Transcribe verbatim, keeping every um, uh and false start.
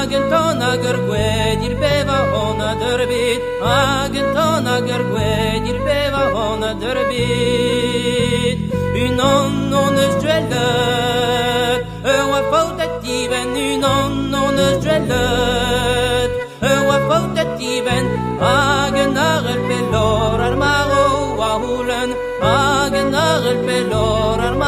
Agentona gergwe dir beva ona derbit Agentona gergwe dir beva ona derbit Une on on is dwellet E wa foutativen une on on is dwellet E wa foutativen Agenar el pelor armaro wa hulen Agenar el pelor armaro